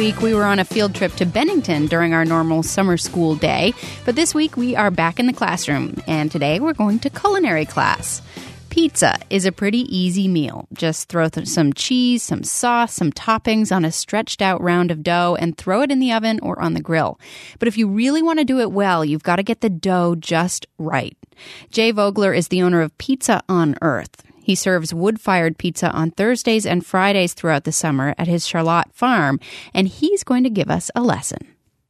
week, we were on a field trip to Bennington during our normal summer school day. But this week, we are back in the classroom, and today we're going to culinary class. Pizza is a pretty easy meal. Just throw some cheese, some sauce, some toppings on a stretched out round of dough and throw it in the oven or on the grill. But if you really want to do it well, you've got to get the dough just right. Jay Vogler is the owner of Pizza on Earth. He serves wood-fired pizza on Thursdays and Fridays throughout the summer at his Charlotte farm, and he's going to give us a lesson.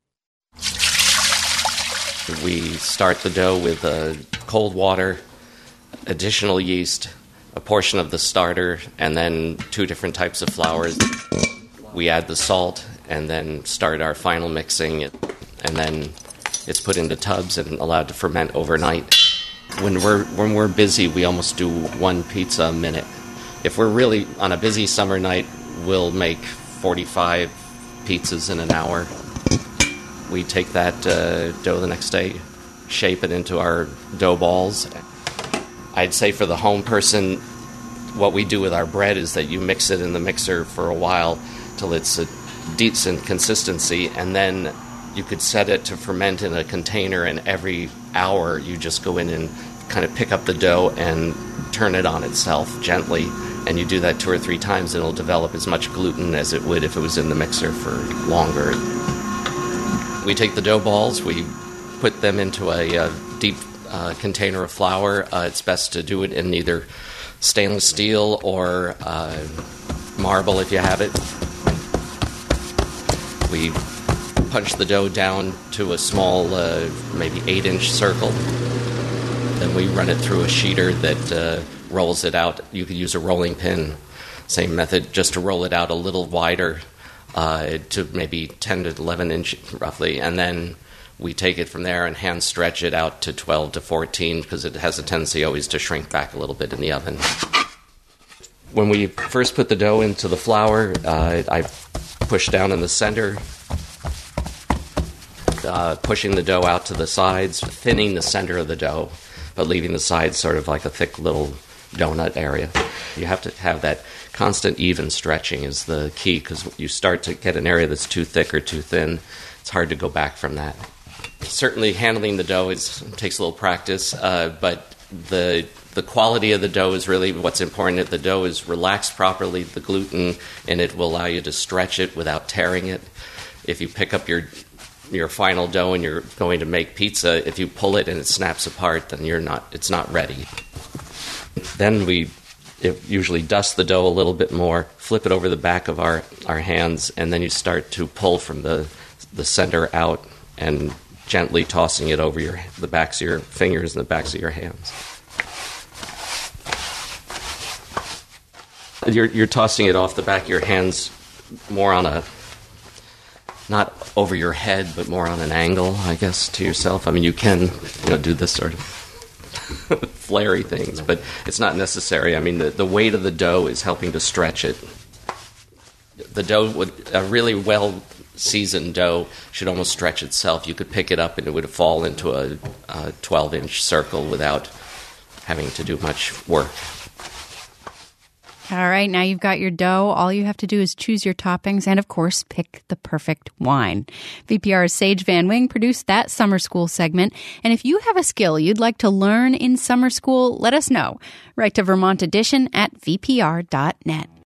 We start the dough with cold water, additional yeast, a portion of the starter, and then 2 different types of flours. We add the salt and then start our final mixing, and then it's put into tubs and allowed to ferment overnight. When we're busy, we almost do 1 pizza a minute. If we're really on a busy summer night, we'll make 45 pizzas in an hour. We take that dough the next day, shape it into our dough balls. I'd say for the home person, what we do with our bread is that you mix it in the mixer for a while till it's a decent consistency, and then you could set it to ferment in a container, and every hour you just go in and kind of pick up the dough and turn it on itself gently, and you do that 2 or 3 times, and it'll develop as much gluten as it would if it was in the mixer for longer. We take the dough balls, we put them into a deep container of flour. It's best to do it in either stainless steel or marble if you have it. We punch the dough down to a small, maybe 8-inch circle. Then we run it through a sheeter that rolls it out. You could use a rolling pin, same method, just to roll it out a little wider to maybe 10 to 11 inch roughly, and then we take it from there and hand stretch it out to 12 to 14 because it has a tendency always to shrink back a little bit in the oven. When we first put the dough into the flour, I push down in the center, pushing the dough out to the sides, thinning the center of the dough, but leaving the sides sort of like a thick little donut area. You have to have that constant even stretching is the key, because you start to get an area that's too thick or too thin, it's hard to go back from that. Certainly handling the dough takes a little practice, but the quality of the dough is really what's important. If the dough is relaxed properly, the gluten in it will allow you to stretch it without tearing it. If you pick up your final dough and you're going to make pizza, if you pull it and it snaps apart, then it's not ready. Then we usually dust the dough a little bit more, flip it over the back of our hands, and then you start to pull from the center out and gently tossing it over the backs of your fingers and the backs of your hands. You're tossing it off the back of your hands more on not over your head, but more on an angle, I guess, to yourself. I mean, you can do this sort of flary things, but it's not necessary. I mean, the weight of the dough is helping to stretch it. The dough a really well-seasoned dough should almost stretch itself. You could pick it up and it would fall into a 12-inch circle without having to do much work. All right, now you've got your dough. All you have to do is choose your toppings and, of course, pick the perfect wine. VPR's Sage Van Wing produced that summer school segment. And if you have a skill you'd like to learn in summer school, let us know. Write to Vermont Edition at vpr.net.